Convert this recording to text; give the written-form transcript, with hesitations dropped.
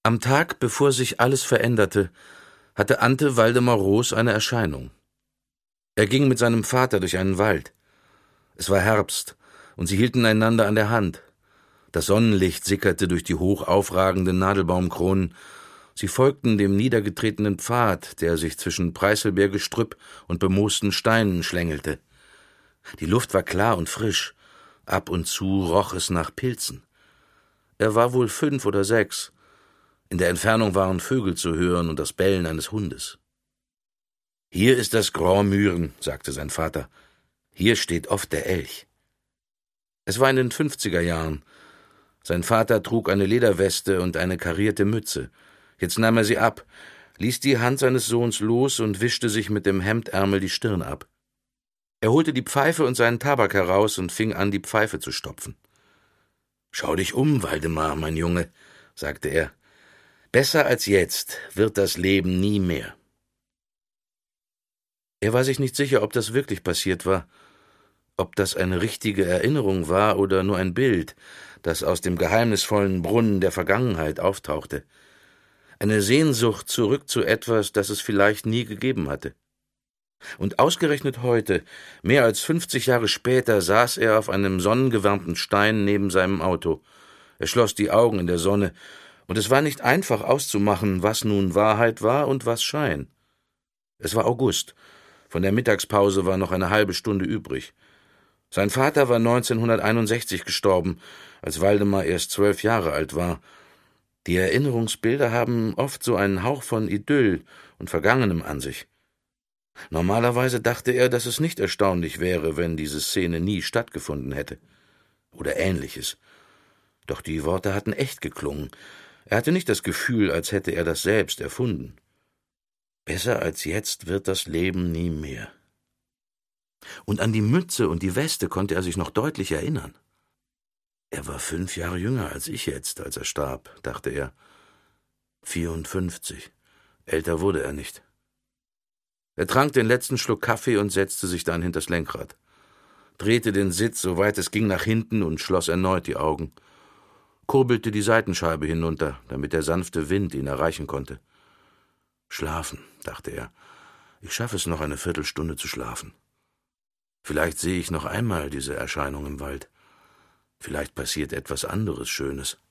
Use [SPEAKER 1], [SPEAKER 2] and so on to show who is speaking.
[SPEAKER 1] Am Tag, bevor sich alles veränderte, hatte Ante Waldemar Roos eine Erscheinung. Er ging mit seinem Vater durch einen Wald. Es war Herbst, und sie hielten einander an der Hand. Das Sonnenlicht sickerte durch die hoch aufragenden Nadelbaumkronen. Sie folgten dem niedergetretenen Pfad, der sich zwischen Preißelbeergestrüpp und bemoosten Steinen schlängelte. Die Luft war klar und frisch. Ab und zu roch es nach Pilzen. Er war wohl 5 oder 6. In der Entfernung waren Vögel zu hören und das Bellen eines Hundes. »Hier ist das Grand Mühren«, sagte sein Vater. »Hier steht oft der Elch.« Es war in den 50er Jahren. Sein Vater trug eine Lederweste und eine karierte Mütze. Jetzt nahm er sie ab, ließ die Hand seines Sohns los und wischte sich mit dem Hemdärmel die Stirn ab. Er holte die Pfeife und seinen Tabak heraus und fing an, die Pfeife zu stopfen. »Schau dich um, Waldemar, mein Junge«, sagte er. »Besser als jetzt wird das Leben nie mehr.« Er war sich nicht sicher, ob das wirklich passiert war, ob das eine richtige Erinnerung war oder nur ein Bild, das aus dem geheimnisvollen Brunnen der Vergangenheit auftauchte. Eine Sehnsucht zurück zu etwas, das es vielleicht nie gegeben hatte. Und ausgerechnet heute, mehr als 50 Jahre später, saß er auf einem sonnengewärmten Stein neben seinem Auto. Er schloss die Augen in der Sonne, und es war nicht einfach auszumachen, was nun Wahrheit war und was Schein. Es war August. Von der Mittagspause war noch eine halbe Stunde übrig. Sein Vater war 1961 gestorben, als Waldemar erst 12 Jahre alt war. Die Erinnerungsbilder haben oft so einen Hauch von Idyll und Vergangenem an sich. Normalerweise dachte er, dass es nicht erstaunlich wäre, wenn diese Szene nie stattgefunden hätte. Oder Ähnliches. Doch die Worte hatten echt geklungen. Er hatte nicht das Gefühl, als hätte er das selbst erfunden. Besser als jetzt wird das Leben nie mehr. Und an die Mütze und die Weste konnte er sich noch deutlich erinnern. Er war 5 Jahre jünger als ich jetzt, als er starb, dachte er. 54. Älter wurde er nicht. Er trank den letzten Schluck Kaffee und setzte sich dann hinters Lenkrad, drehte den Sitz, soweit es ging, nach hinten und schloss erneut die Augen, kurbelte die Seitenscheibe hinunter, damit der sanfte Wind ihn erreichen konnte. Schlafen, dachte er. Ich schaffe es noch eine Viertelstunde zu schlafen. Vielleicht sehe ich noch einmal diese Erscheinung im Wald. Vielleicht passiert etwas anderes Schönes.